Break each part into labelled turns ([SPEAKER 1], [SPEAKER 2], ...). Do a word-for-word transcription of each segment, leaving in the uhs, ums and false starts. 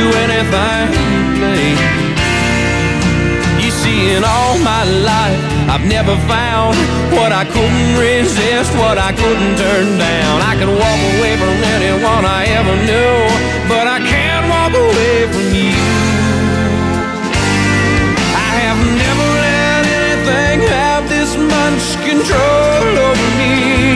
[SPEAKER 1] anything you play. You see, in all my life, I've never found what I couldn't resist, what I couldn't turn down. I can walk away from anyone I ever knew, but I can't walk away from you. I have never let anything have this much control over me.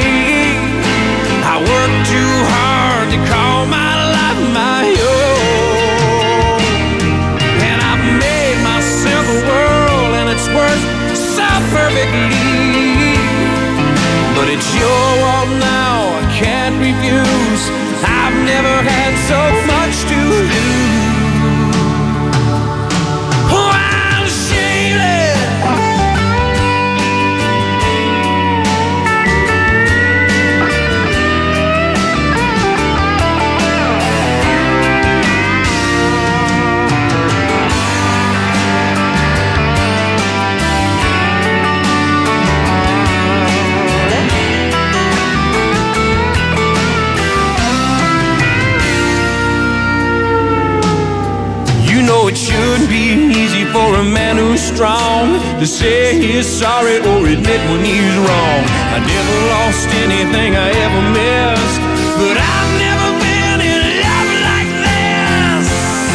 [SPEAKER 1] I work too hard to call my life my own, and I've made myself a world, and it's worked so perfectly. But it's your world now, I can't refuse. I've never had so much to lose. Oh, I'm ashamed. It shouldn't be easy for a man who's strong to say he's sorry or admit when he's wrong. I never lost anything I ever missed, but I've never been in love like this.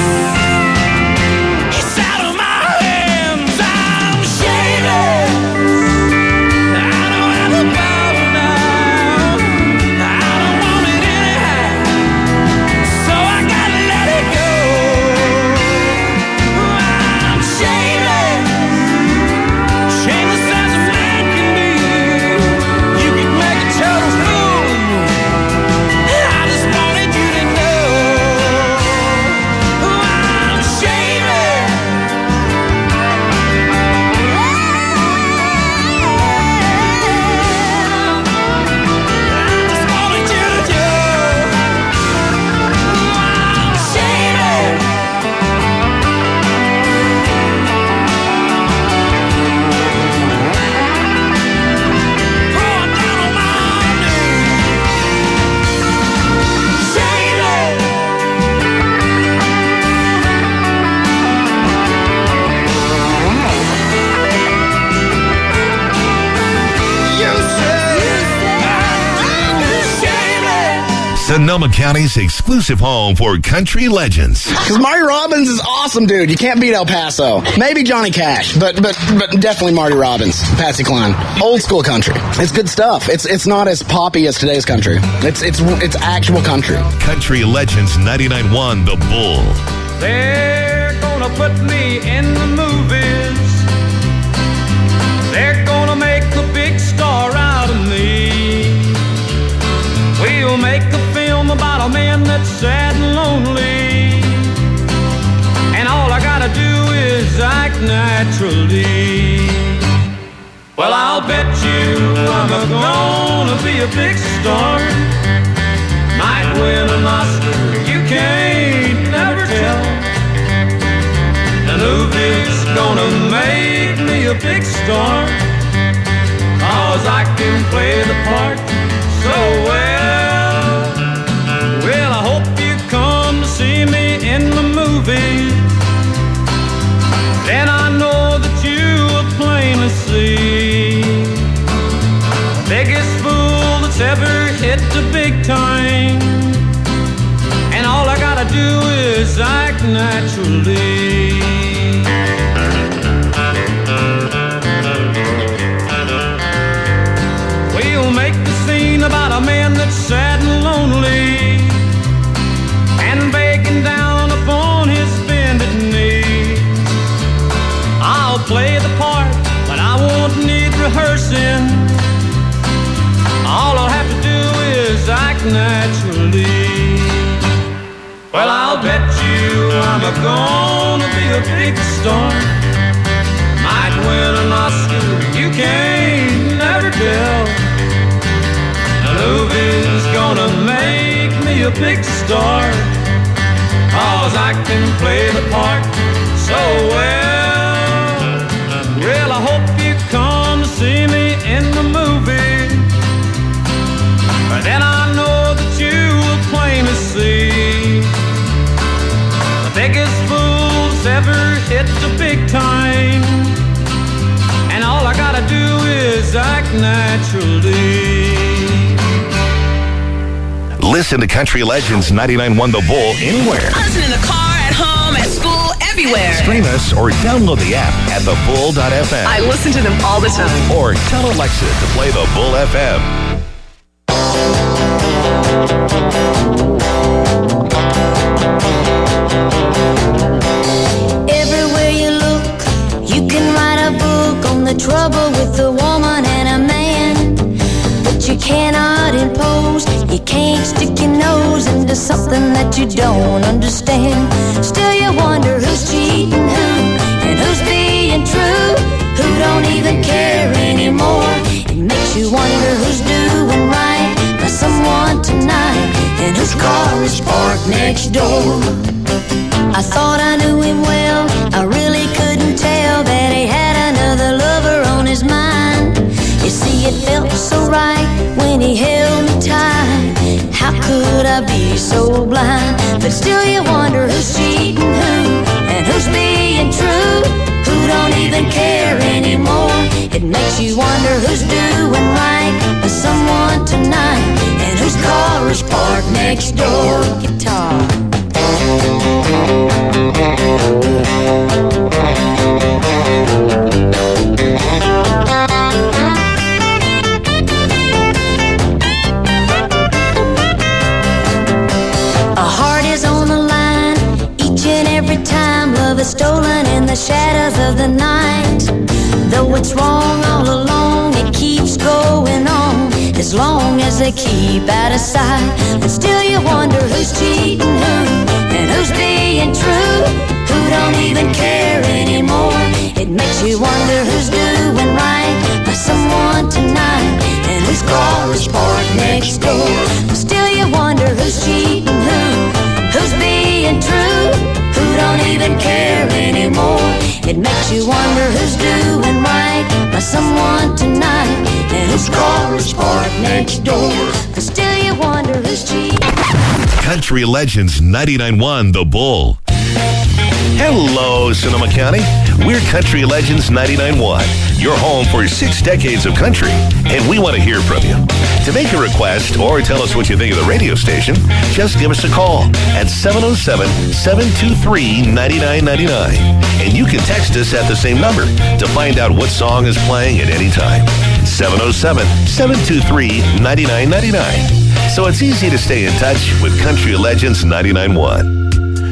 [SPEAKER 1] It's out of my hands, I'm shaded. I don't have a power now, I don't want it anyhow, so I gotta let it go.
[SPEAKER 2] Sonoma County's exclusive home for country legends.
[SPEAKER 3] Because Marty Robbins is awesome, dude. You can't beat El Paso. Maybe Johnny Cash, but but but definitely Marty Robbins, Patsy Cline. Old school country. It's good stuff. It's it's not as poppy as today's country. It's it's it's actual country.
[SPEAKER 2] Country Legends ninety-nine point one The Bull.
[SPEAKER 1] They're gonna put me in the movies. They're gonna make a big star out of me. We'll make a film about a man that's sad and lonely, and all I gotta do is act naturally. Well, I'll bet you I'm gonna be a big star, might win an Oscar, you can't never tell. The movie's gonna make me a big star, 'cause I can play the part so well. Well, I hope you come to see me in the movie. Then I know that you will plainly see the biggest fool that's ever hit the big time, and all I gotta do is act naturally. We'll make the scene about a man that's sad and lonely, and begging down upon his bended knee. I'll play the part, but I won't need rehearsing. All I'll have to do is act naturally. Well, I'll bet you I'm a gonna be a big star, might win an Oscar, you can't never tell. The movie's gonna make me a big star, 'cause I can play the part so well. Well, I hope you come to see me in the movie, then I know that you will plainly see the biggest naturally.
[SPEAKER 2] Listen to Country Legends ninety-nine point one The Bull anywhere.
[SPEAKER 4] Listen in the car, at home, at school, everywhere.
[SPEAKER 2] Stream us or download the app at the bull dot f m.
[SPEAKER 4] I listen to them all the time.
[SPEAKER 2] Or tell Alexa to play the Bull F M.
[SPEAKER 5] Everywhere you look, you can write a book on the trouble with a woman and a man. But you cannot impose, you can't stick your nose into something that you don't understand. Still you wonder who's cheating who, and who's being true, who don't even care anymore. It makes you wonder who's doing right by someone tonight, and whose car is parked next door. I thought I knew him well, I really couldn't tell that he had another lover on his mind. You see, it felt so right when he held me tight. How could I be so blind? But still you wonder who's cheating who, and who's being true, who don't even care anymore. It makes you wonder who's doing right by someone tonight, and whose car is parked next door. Guitar. Stolen in the shadows of the night. Though it's wrong all along, it keeps going on as long as they keep out of sight. But still you wonder who's cheating who, and who's being true, who don't even care anymore. It makes you wonder who's doing right by someone tonight, and whose car is parked next door. But still you wonder who's cheating who, who's being true, who don't even care anymore. It makes you wonder who's doing right by someone tonight, and whose car is parked next door. But still you wonder who's cheating.
[SPEAKER 2] Country Legends ninety-nine point one The Bull. Hello, Sonoma County. We're Country Legends ninety-nine point one, your home for six decades of country, and we want to hear from you. To make a request or tell us what you think of the radio station, just give us a call at seven oh seven, seven two three, nine nine nine nine. And you can text us at the same number to find out what song is playing at any time. seven oh seven, seven two three, nine nine nine nine. So it's easy to stay in touch with Country Legends ninety-nine point one.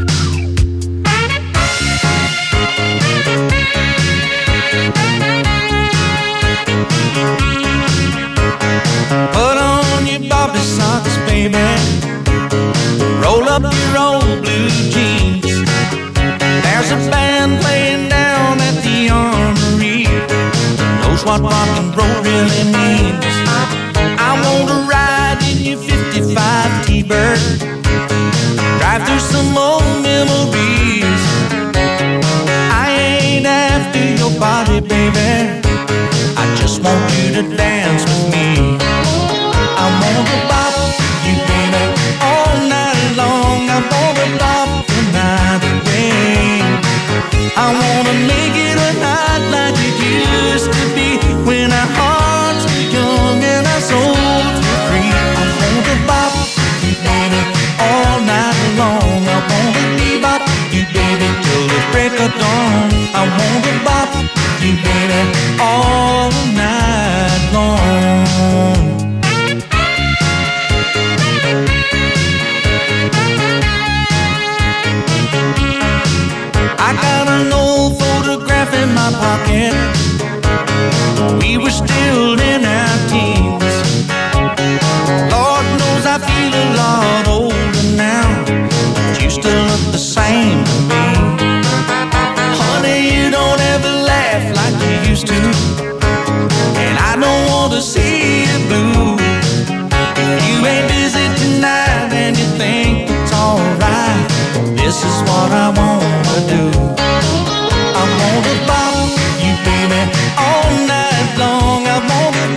[SPEAKER 1] Put on your Bobby socks, baby. Roll up your old blue jeans. There's a band playing down at the Armory. Knows what rock and roll really means. I want to ride in your fifty-five T-Bird, drive through some old memories. I ain't after your body, baby. I just want you to dance with me. I want to bop you, baby, all night long. I want to bop the night away. I want to make it a night like it used to be, when our hearts were young and our souls were free. I want to bop you, baby, all night long. I want to bebop you, baby, till the break of dawn. I want to bop you, baby, all night long. I got an old photograph in my pocket. We were still in our teens. Lord knows I feel a lot older now, but you still look the same to me. Honey, you don't ever laugh like you used to, and I don't want to see you blue. If you ain't busy tonight and you think it's alright, this is what I wanna do. I wanna bop you, baby, all night long. I wanna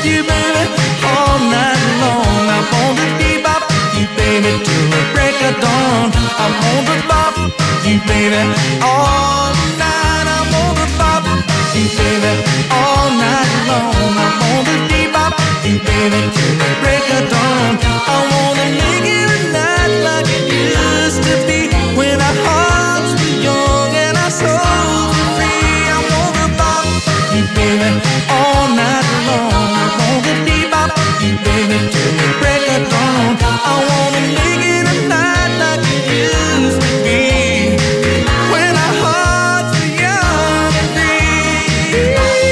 [SPEAKER 6] you, baby, all night long. I wanna bebop you, baby, till the break of dawn. I wanna bop you, baby, all night. I wanna bop you, baby, all night long. I wanna bebop you, baby, till the break of dawn. I wanna make it a night like it used to be when our hearts were young and our souls were free. I wanna bop you, baby, all night long. I wanna bebop you, baby, till the break of dawn. I wanna make it a night like it used to be when our hearts were young and free.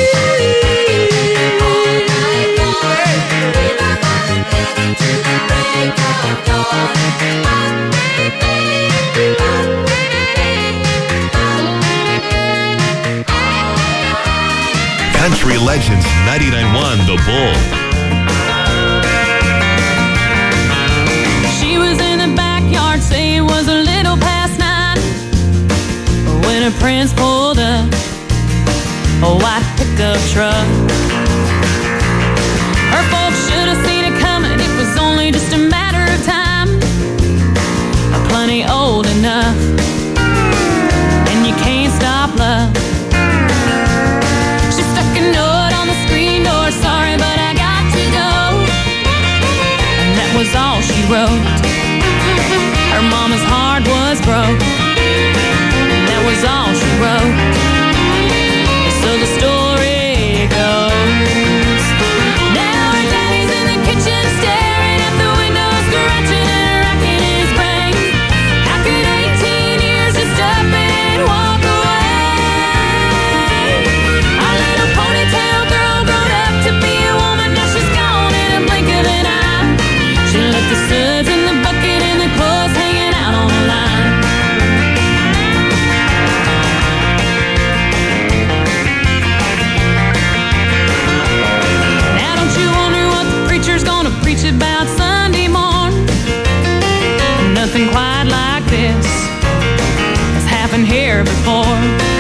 [SPEAKER 2] Country Legends ninety-nine point one The Bull.
[SPEAKER 7] She was in the backyard, say it was a little past nine, when her prince pulled up a white pickup truck. Her folks should have seen it coming, it was only just a matter of time. Plenty old enough, and you can't stop love. She stuck a note on the screen door, sorry but I got to go. And that was all she wrote. Her mama's heart was broke, and that was all she wrote. So the story goes, now her daddy's in the kitchen staring at the window, scratching and racking his brain. How could eighteen years just up and walk away? Our little ponytail girl grown up to be a woman, now she's gone in a blink of an eye. She left the suds in the bucket and the clothes hanging out on the line. Now don't you wonder what the preacher's gonna preach about Sunday morn? Nothing quite like this has happened here before.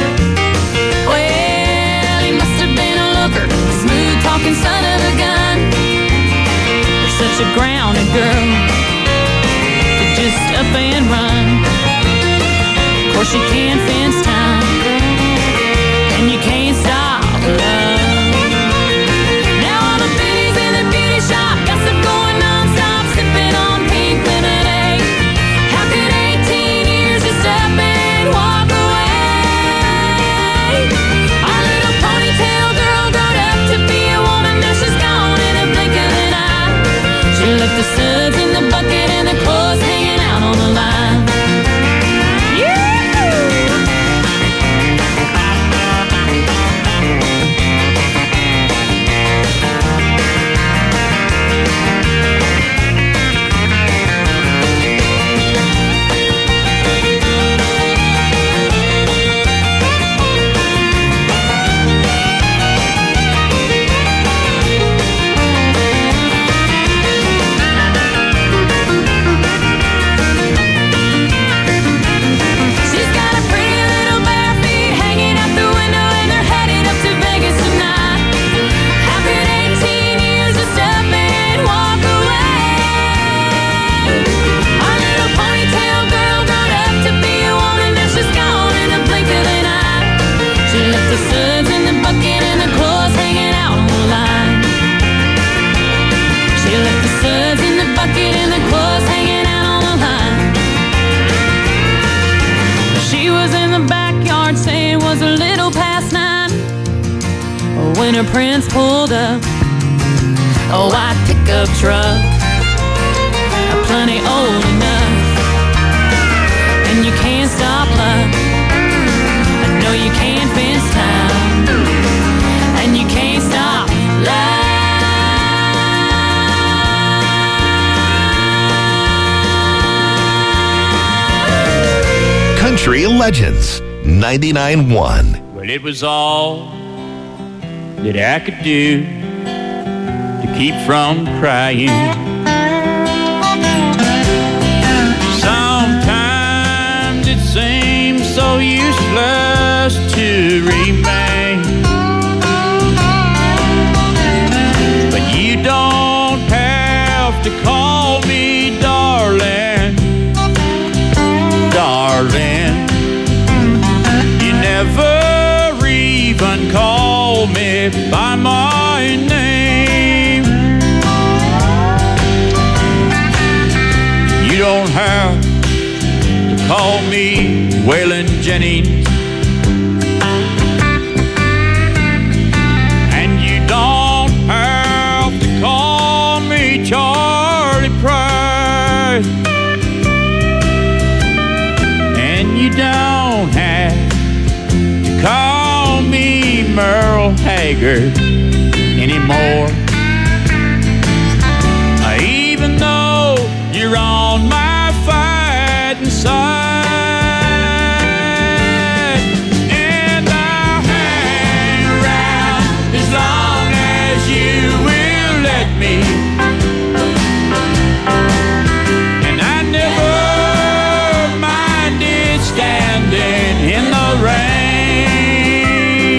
[SPEAKER 7] Well, he must have been a looker, a smooth talking son of a gun. You're such a grounded girl to just up and run. Of course you can't fence time, and you can't stop love. Now all the biddies in the beauty shop gossip going non-stop, sipping on pink lemonade. How could eighteen years just up and walk away? Our little ponytail girl grown up to be a woman, now she's gone in a blink of an eye. She left the suds in the bucket and the clothes hanging out on the line. She's got a pretty little bare feet hanging out the window, and they're headed up to Vegas tonight. How could eighteen years just up and walk away? Our little ponytail girl grown up to be a woman, now she's gone in a blink of an eye. She left the suds in the bucket and the clothes hanging out on the line. She left the suds in the bucket and the clothes hanging out on the line. She was in the backyard, say it was a little past nine, when her prince pulled up a white pickup truck, plenty old enough, and you can't stop love. I know you can't fence time, and you can't stop love.
[SPEAKER 2] Country Legends ninety-nine point one.
[SPEAKER 8] Well, it was all that I could do to keep from crying. Sometimes it seems so useless to remain, but Jennings. And you don't have to call me Charlie Price. And you don't have to call me Merle Haggard anymore. Even though you're on my fighting side, and I'll hang around as long as you will let me. And I never minded standing in the rain,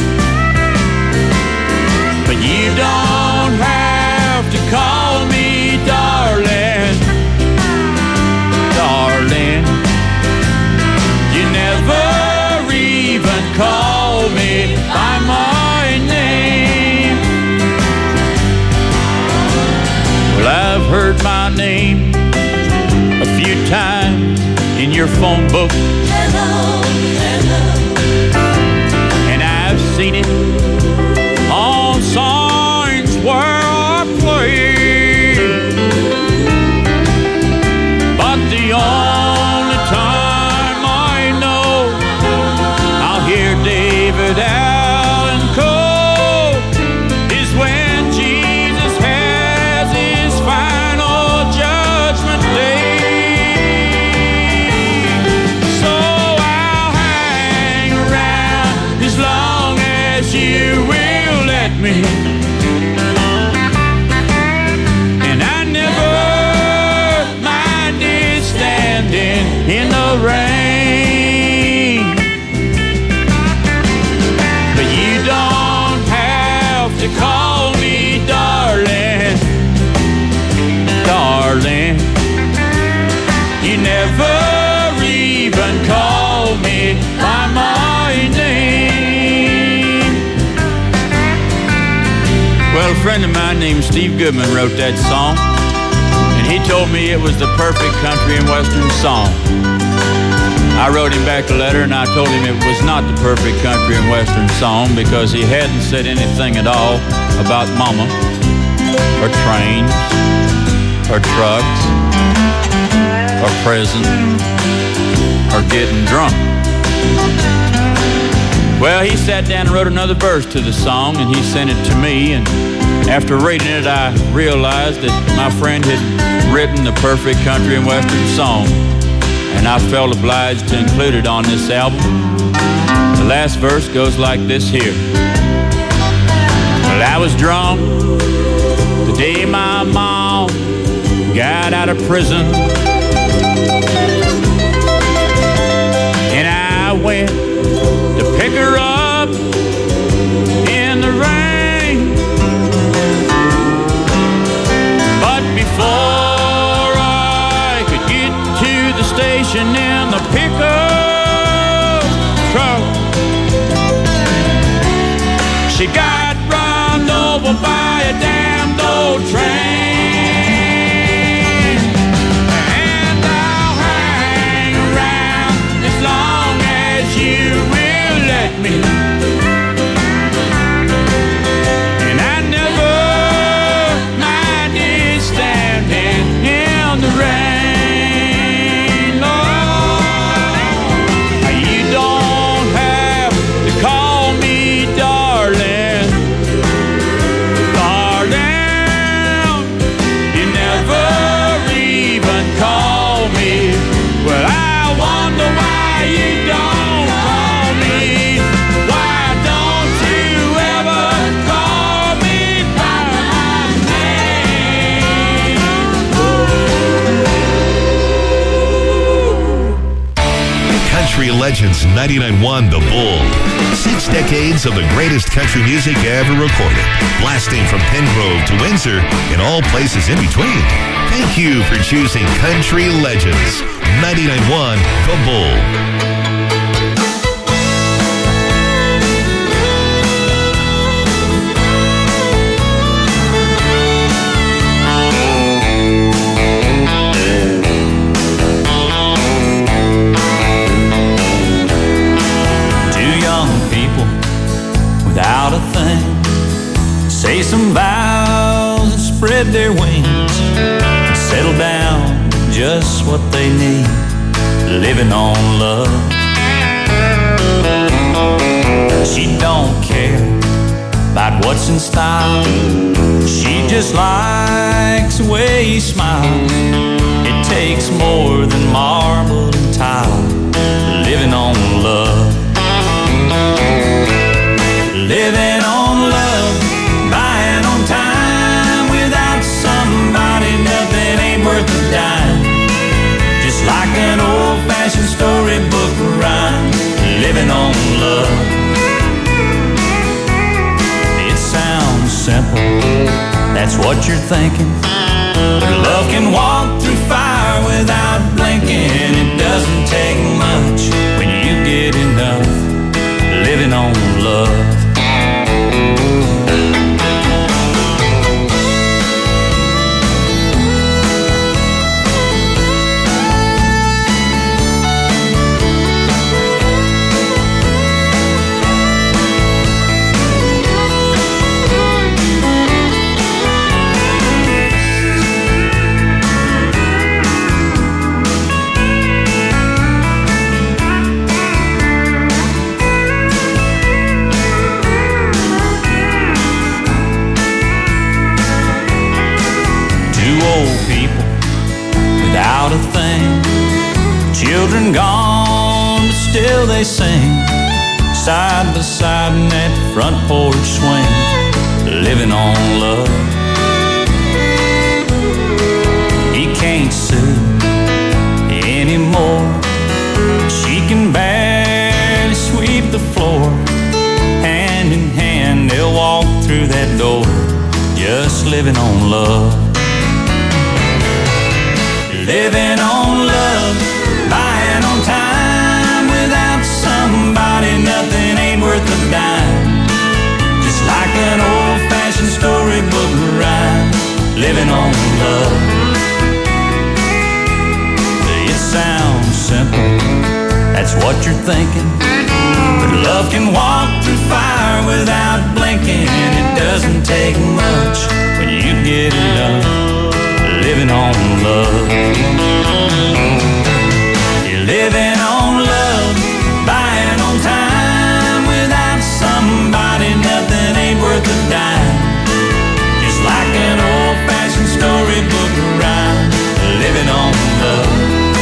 [SPEAKER 8] but you don't have to call me darling, darling. You never even call me by my name. Well, I've heard my name a few times in your phone book. Hello, hello. And I've seen it on signs where I play. But the only time I know I'll hear David Allen Coe is when Jesus has his final judgment day. So I'll hang around as long as you will let me. And I never minded standing in the rain, but you don't have to call me darling, darling. You never even call me by my name. Well, a friend of mine named Steve Goodman wrote that song, and he told me it was the perfect country and western song. I wrote him back a letter and I told him it was not the perfect country and western song because he hadn't said anything at all about mama, or trains, or trucks, or prison, or getting drunk. Well, he sat down and wrote another verse to the song and he sent it to me, and after reading it I realized that my friend had written the perfect country and western song, and I felt obliged to include it on this album. The last verse goes like this here. Well, I was drunk the day my mom got out of prison, and I went to pick her up in the rain. But before I could get to the station in the pickup truck, she got run over by a damned old train. And I'll hang around as long as you will let me. And I never minded standing in the rain. Oh, you don't have to call me darling, darling. You never even call me. Well, I wonder why you don't call me. Why don't you ever call me by my name?
[SPEAKER 2] Country Legends ninety-nine point one The Bull. Six decades of the greatest country music ever recorded. Blasting from Pengrove to Windsor and all places in between. Thank you for choosing Country Legends ninety-nine point one The Bull.
[SPEAKER 9] say some vows and spread their wings, and settle down just what they need, living on love. She don't care about what's in style, she just likes the way he smiles. It takes more than marble and tile, living on love. Living on love, buying on time. Without somebody, nothing ain't worth a dime. Just like an old-fashioned storybook rhyme, living on love. It sounds simple, that's what you're thinking. But love can walk through fire without blinking. It doesn't take much when you get enough, living on love. Without a thing, children gone, but still they sing, side by side in that front porch swing, living on love. He can't sue anymore, she can barely sweep the floor. Hand in hand they'll walk through that door, just living on love. Living on love, buying on time. Without somebody, nothing ain't worth a dime. Just like an old-fashioned storybook rhyme, living on love. It sounds simple, that's what you're thinking. But love can walk through fire without blinking. It doesn't take much when you get enough, living on love. You're living on love, buying on time. Without somebody, nothing ain't worth a dime. Just like an old-fashioned storybook rhyme, living on love.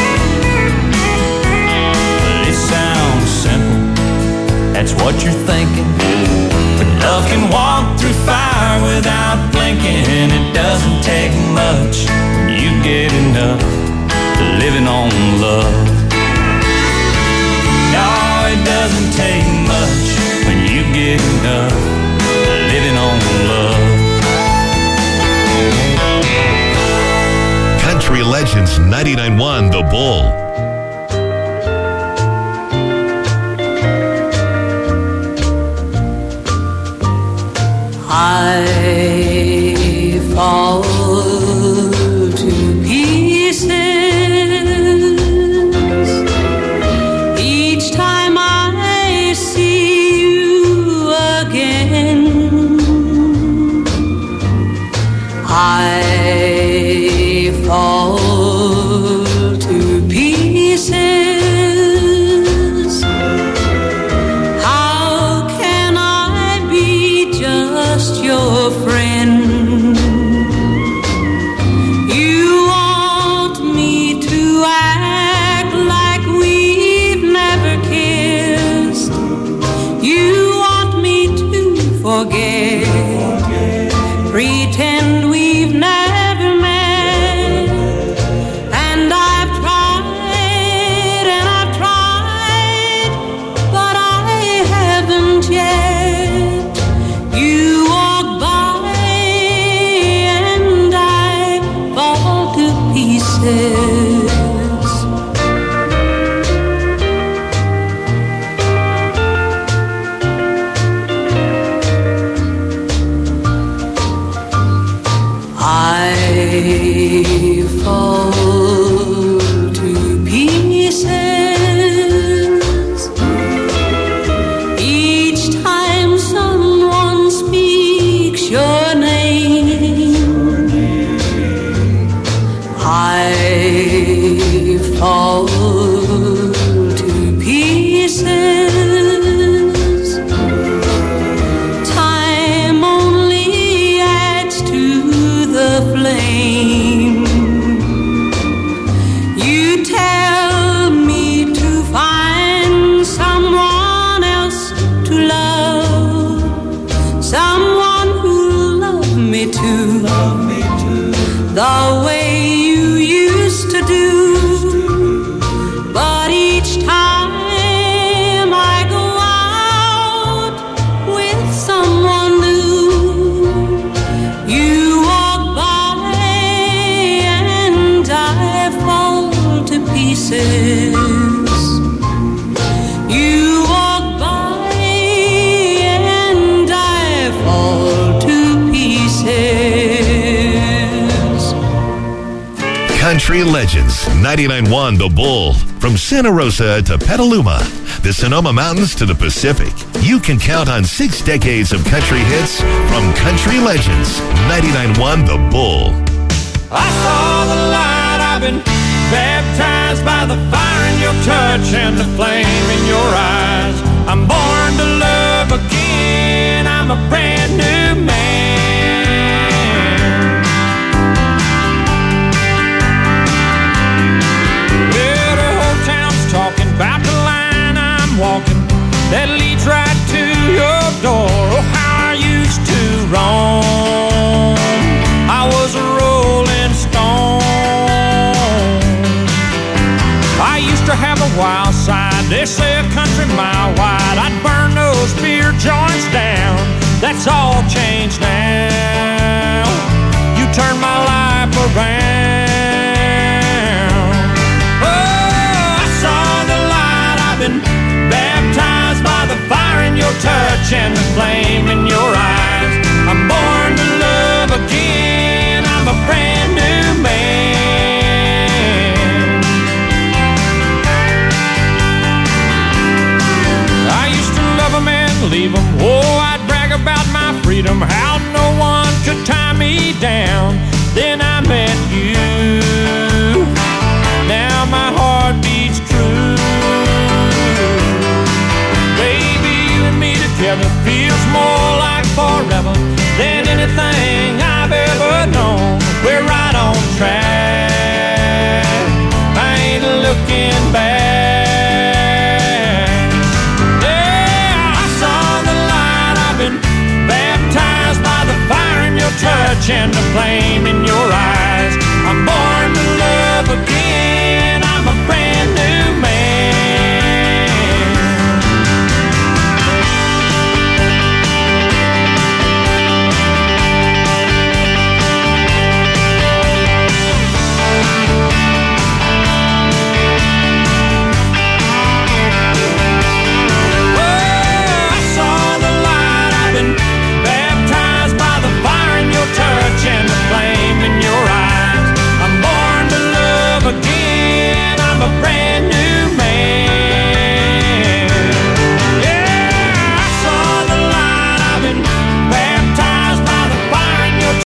[SPEAKER 9] It sounds simple, that's what you're thinking. But love can walk through fire without blinking. It doesn't take much when you get enough, living on love. No, it doesn't take much when you get enough, living on love.
[SPEAKER 2] Country Legends ninety-nine point one The Bull.
[SPEAKER 10] I fall to pieces each time I see you again. I fall to pieces. How can I be just your friend? You want me to act like we've never kissed. You want me to forget, pretend we've never met. And I've tried and I've tried, but I haven't yet. You walk by and I fall to pieces. I fall to pieces each time someone speaks your me too, love me too, the way you used to do. But each time I go out with someone new, you walk by and I fall to pieces. You walk by and I fall to pieces.
[SPEAKER 2] Country Legends, ninety-nine point one The Bull. From Santa Rosa to Petaluma, the Sonoma Mountains to the Pacific, you can count on six decades of country hits from Country Legends, ninety-nine point one The Bull.
[SPEAKER 1] I saw the light, I've been baptized by the fire in your touch and the flame in your eyes. I'm born to love again, I'm a brand new man. Well, the whole town's talking about the line I'm walking that leads right to your door. Oh, how I used to roam, I was a rolling stone. I used to have a wild side, they say a country mile wide. I'd burn those beer joints down, that's all changed now. You turned my life around. Oh, I saw the light, I've been baptized by the fire in your touch and the flame in your eyes. I'm born to love again, I'm a brand new man. I used to love them and leave them. Oh, I'd brag about my freedom, how no one could tie me down. Then I met you, now my heart beats true. Baby, you and me together feels more like forever than anything I've ever known. We're right on track, I ain't looking back. Yeah, I saw the light, I've been baptized by the fire in your touch and the flame